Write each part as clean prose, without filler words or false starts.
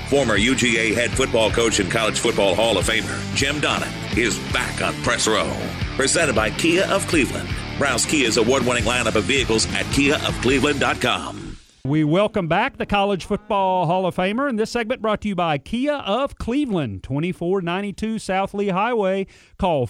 Former UGA head football coach and college football Hall of Famer Jim Donnan is back on Press Row. Presented by Kia of Cleveland. Browse Kia's award-winning lineup of vehicles at KiaofCleveland.com. We welcome back the College Football Hall of Famer, and this segment brought to you by Kia of Cleveland, 2492 South Lee Highway. Call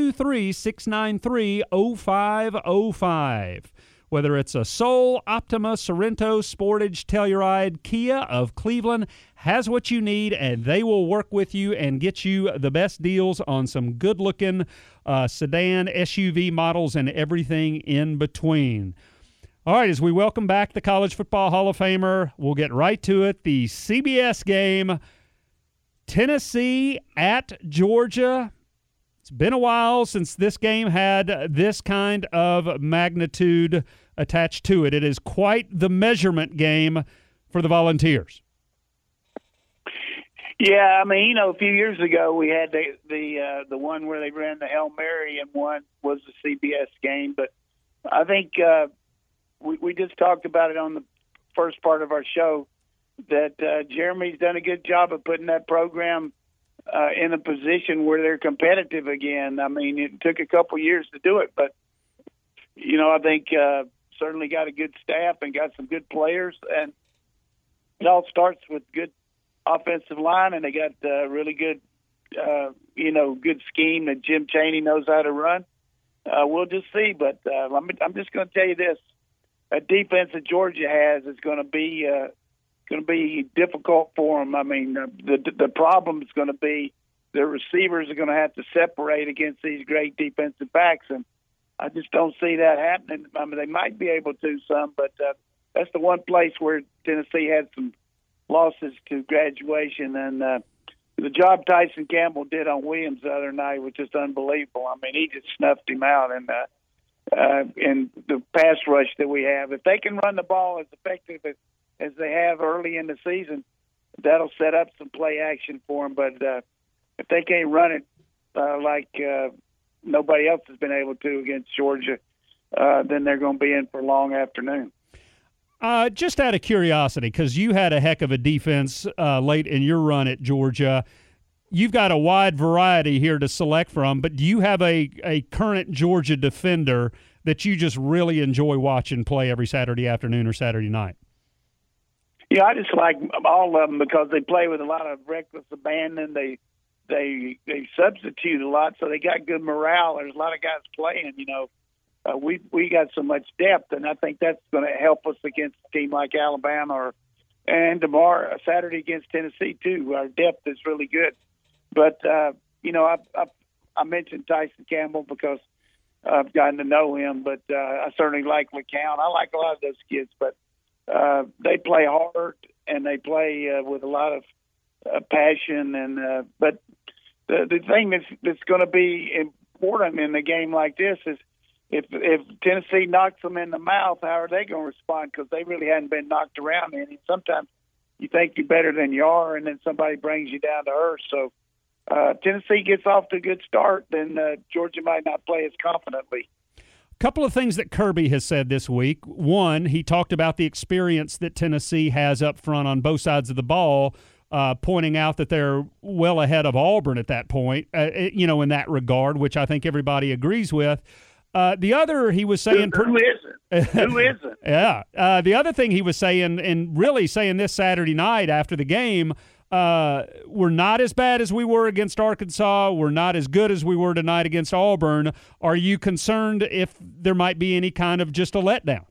423-693-0505. Whether it's a Soul, Optima, Sorrento, Sportage, Telluride, Kia of Cleveland has what you need, and they will work with you and get you the best deals on some good-looking sedan, SUV models, and everything in between. All right, as we welcome back the College Football Hall of Famer, we'll get right to it. The CBS game, Tennessee at Georgia. It's been a while since this game had this kind of magnitude attached to it. It is quite the measurement game for the Volunteers. Yeah, I mean, a few years ago we had the one where they ran the Hail Mary, and one was the CBS game. But I think we just talked about it on the first part of our show that Jeremy's done a good job of putting that program in a position where they're competitive again. I mean, it took a couple years to do it, but, I think certainly got a good staff and got some good players. And it all starts with good offensive line, and they got really good, good scheme that Jim Chaney knows how to run. We'll just see, but I'm just going to tell you this. That defense that Georgia has is going to be difficult for them. I mean, the problem is going to be the receivers are going to have to separate against these great defensive backs, and I just don't see that happening. I mean, they might be able to some, but that's the one place where Tennessee had some losses to graduation, and the job Tyson Campbell did on Williams the other night was just unbelievable. I mean, he just snuffed him out, and in the pass rush that we have. If they can run the ball as effective as they have early in the season, that'll set up some play action for them. But if they can't run it like nobody else has been able to against Georgia, then they're going to be in for a long afternoon. Just out of curiosity, because you had a heck of a defense late in your run at Georgia, you've got a wide variety here to select from, but do you have a current Georgia defender that you just really enjoy watching play every Saturday afternoon or Saturday night? Yeah, I just like all of them because they play with a lot of reckless abandon. They substitute a lot, so they got good morale. There's a lot of guys playing, we got so much depth, and I think that's going to help us against a team like Alabama and tomorrow, Saturday against Tennessee, too. Our depth is really good. But, I mentioned Tyson Campbell because I've gotten to know him, but I certainly like LeCount. I like a lot of those kids, but they play hard and they play with a lot of passion. And but the thing that's going to be important in a game like this is if Tennessee knocks them in the mouth, how are they going to respond? Because they really hadn't been knocked around any. Sometimes you think you're better than you are, and then somebody brings you down to earth. So Tennessee gets off to a good start, then Georgia might not play as confidently. Couple of things that Kirby has said this week. One, he talked about the experience that Tennessee has up front on both sides of the ball, pointing out that they're well ahead of Auburn at that point, in that regard, which I think everybody agrees with. The other, he was saying... Who isn't? Who isn't? Yeah. The other thing he was saying, and really saying this Saturday night after the game, we're not as bad as we were against Arkansas. We're not as good as we were tonight against Auburn. Are you concerned if there might be any kind of just a letdown?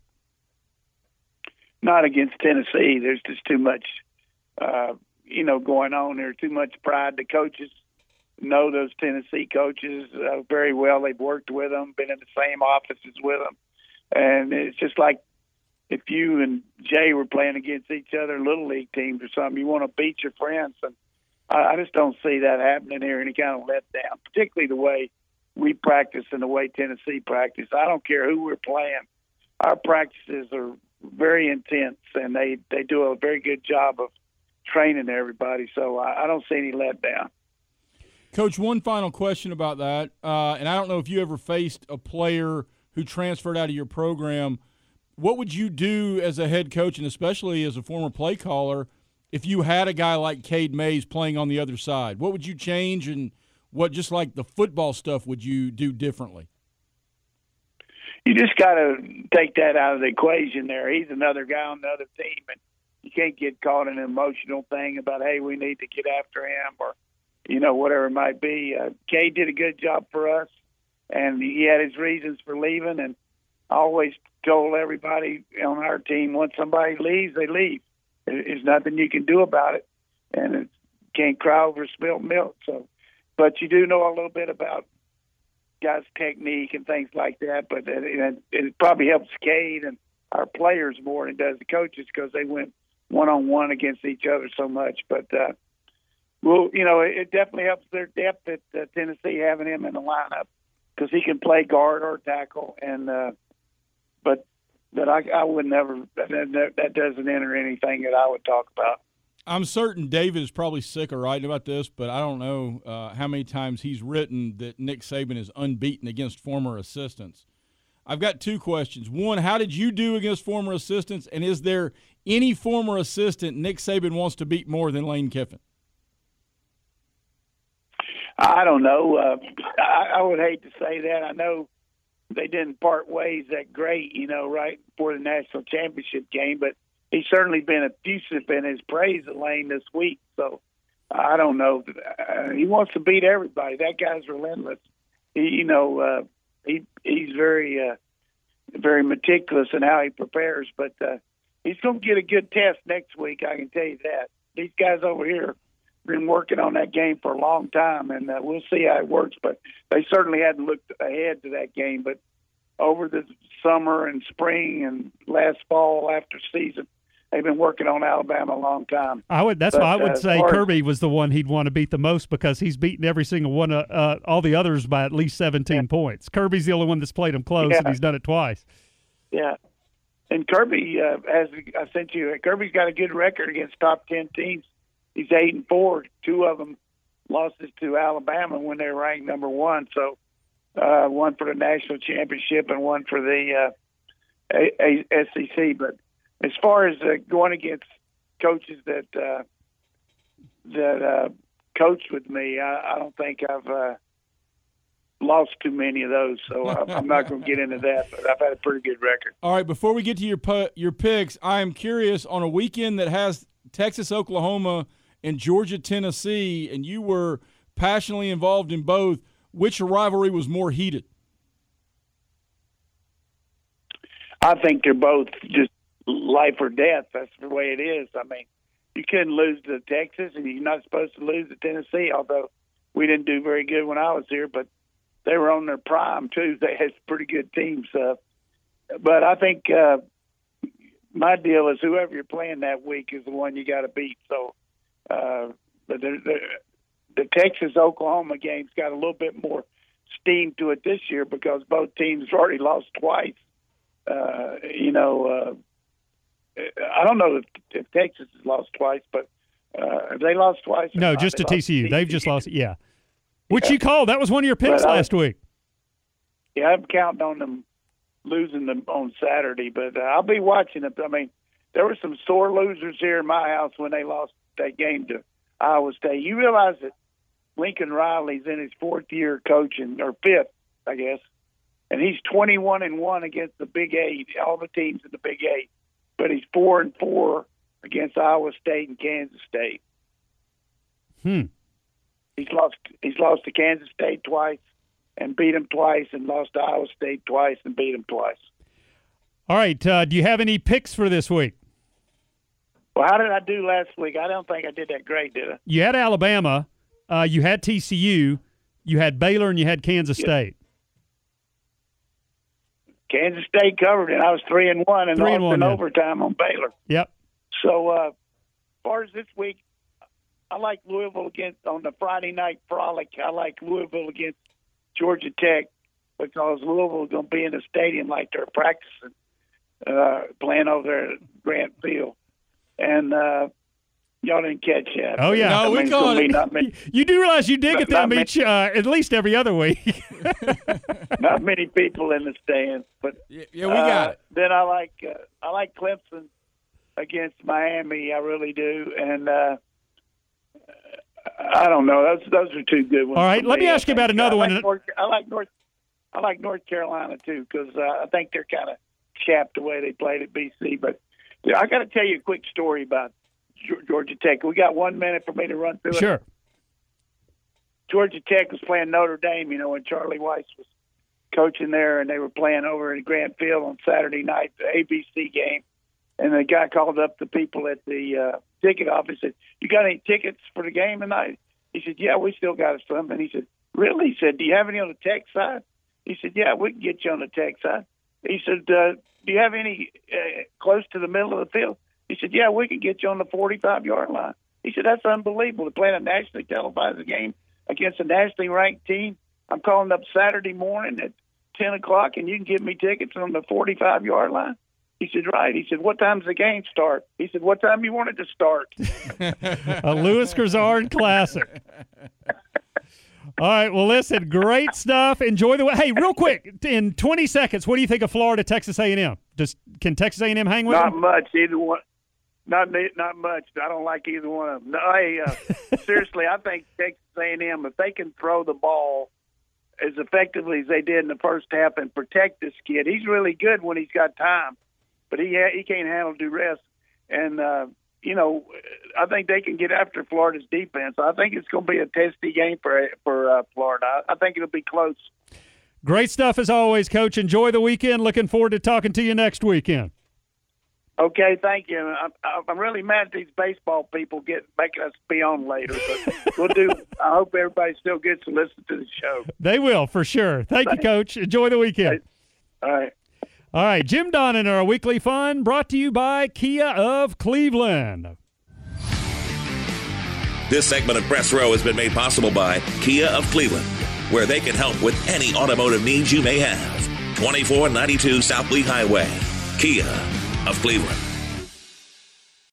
Not against Tennessee. There's just too much, going on there. Too much pride. The coaches know those Tennessee coaches very well. They've worked with them, been in the same offices with them. And it's just like if you and Jay were playing against each other, little league teams or something, you want to beat your friends. And I just don't see that happening here, any kind of letdown, particularly the way we practice and the way Tennessee practice. I don't care who we're playing. Our practices are very intense, and they do a very good job of training everybody. So I don't see any letdown. Coach, one final question about that, and I don't know if you ever faced a player who transferred out of your program. What would you do as a head coach, and especially as a former play caller, if you had a guy like Cade Mays playing on the other side? What would you change, and what, just like the football stuff, would you do differently? You just got to take that out of the equation there. He's another guy on the other team, and you can't get caught in an emotional thing about, hey, we need to get after him or, whatever it might be. Cade did a good job for us, and he had his reasons for leaving, and I always told everybody on our team, once somebody leaves, they leave. There's nothing you can do about it, and you can't cry over spilt milk. So, but you do know a little bit about guys' technique and things like that, but it probably helps Cade and our players more than it does the coaches because they went one-on-one against each other so much. But, it definitely helps their depth at Tennessee having him in the lineup because he can play guard or tackle. And but I would never – that doesn't enter anything that I would talk about. I'm certain David is probably sick of writing about this, but I don't know how many times he's written that Nick Saban is unbeaten against former assistants. I've got two questions. One, how did you do against former assistants, and is there any former assistant Nick Saban wants to beat more than Lane Kiffin? I don't know. I would hate to say that. I know they didn't part ways that great, right before the national championship game, but he's certainly been effusive in his praise of Lane this week. So I don't know. He wants to beat everybody. That guy's relentless. He's very, very meticulous in how he prepares. But he's going to get a good test next week. I can tell you that. These guys over here have been working on that game for a long time, and we'll see how it works. But they certainly hadn't looked ahead to that game. But over the summer and spring and last fall after season, they've been working on Alabama a long time. That's why I would say Kirby was the one he'd want to beat the most because he's beaten every single one of all the others by at least 17 points. Kirby's the only one that's played him close, and he's done it twice. Yeah. And Kirby, Kirby's got a good record against top 10 teams. He's 8-4. Two of them losses to Alabama when they were ranked number one. So one for the national championship and one for the SEC. But as far as going against coaches that coached with me, I don't think I've lost too many of those, so I'm not going to get into that. But I've had a pretty good record. All right, before we get to your picks, I am curious, on a weekend that has Texas, Oklahoma, and Georgia, Tennessee, and you were passionately involved in both, which rivalry was more heated? I think they're both just life or death. That's the way it is. I mean, you couldn't lose to Texas, and you're not supposed to lose to Tennessee, although we didn't do very good when I was here, but they were on their prime, too. They had pretty good teams. But I think my deal is whoever you're playing that week is the one you got to beat. So the Texas-Oklahoma game's got a little bit more steam to it this year because both teams have already lost twice. I don't know if Texas has lost twice, but have they lost twice? No, just to TCU. They've just lost, yeah. Which you called. That was one of your picks last week. Yeah, I'm counting on them losing them on Saturday, but I'll be watching it. I mean, there were some sore losers here in my house when they lost that game to Iowa State. You realize that Lincoln Riley's in his fourth year coaching, or fifth, I guess, and he's 21-1 against the Big Eight, all the teams in the Big Eight, but he's 4-4 against Iowa State and Kansas State. He's lost to Kansas State twice and beat them twice, and lost to Iowa State twice and beat them twice. All right. Do you have any picks for this week? Well, how did I do last week? I don't think I did that great, did I? You had Alabama, you had TCU, you had Baylor, and you had Kansas State. Kansas State covered it. I was 3-1 and lost in overtime on Baylor. Yep. So as far as this week, I like Louisville on the Friday night frolic. I like Louisville against Georgia Tech because Louisville is going to be in the stadium like they're practicing, playing over there at Grant Field. And y'all didn't catch that. Oh, yeah. No, we caught it. You do realize you did get them each at least every other week. Not many people in the stands. But yeah, we got it. Then I like Clemson against Miami. I really do, and I don't know. Those are two good ones. All right, let me ask you about another one. I like North Carolina too, because I think they're kind of chapped the way they played at BC. But I got to tell you a quick story about Georgia Tech. We got 1 minute for me to run through it. Sure. Georgia Tech was playing Notre Dame, when Charlie Weiss was coaching there, and they were playing over in Grant Field on Saturday night, the ABC game. And the guy called up the people at the ticket office and said, "You got any tickets for the game tonight?" He said, "Yeah, we still got some." And he said, "Really?" He said, "Do you have any on the Tech side?" He said, "Yeah, we can get you on the Tech side." He said, "Do you have any close to the middle of the field?" He said, "Yeah, we can get you on the 45-yard line." He said, "That's unbelievable to play in a nationally televised game against a nationally ranked team. I'm calling up Saturday morning at 10 o'clock, and you can give me tickets on the 45-yard line?" He said, "Right." He said, "What time's the game start?" He said, "What time you want it to start?" A Louis Grizzard classic. All right, well, listen, great stuff. Enjoy the – hey, real quick, in 20 seconds, what do you think of Florida, Texas A&M? Can Texas A&M hang with them? Not much, either one. Not much. I don't like either one of them. No, hey, seriously, I think Texas A&M, if they can throw the ball as effectively as they did in the first half and protect this kid, he's really good when he's got time, but he can't handle duress. And, I think they can get after Florida's defense. I think it's going to be a testy game for Florida. I think it'll be close. Great stuff as always, Coach. Enjoy the weekend. Looking forward to talking to you next weekend. Okay, thank you. I'm really mad at these baseball people making us be on later, but we'll do. I hope everybody still gets to listen to the show. They will, for sure. Thank you, Coach. Enjoy the weekend. All right. All right, Jim Donnan, our weekly fun, brought to you by Kia of Cleveland. This segment of Press Row has been made possible by Kia of Cleveland, where they can help with any automotive needs you may have. 2492 South Lee Highway. Kia of Cleveland.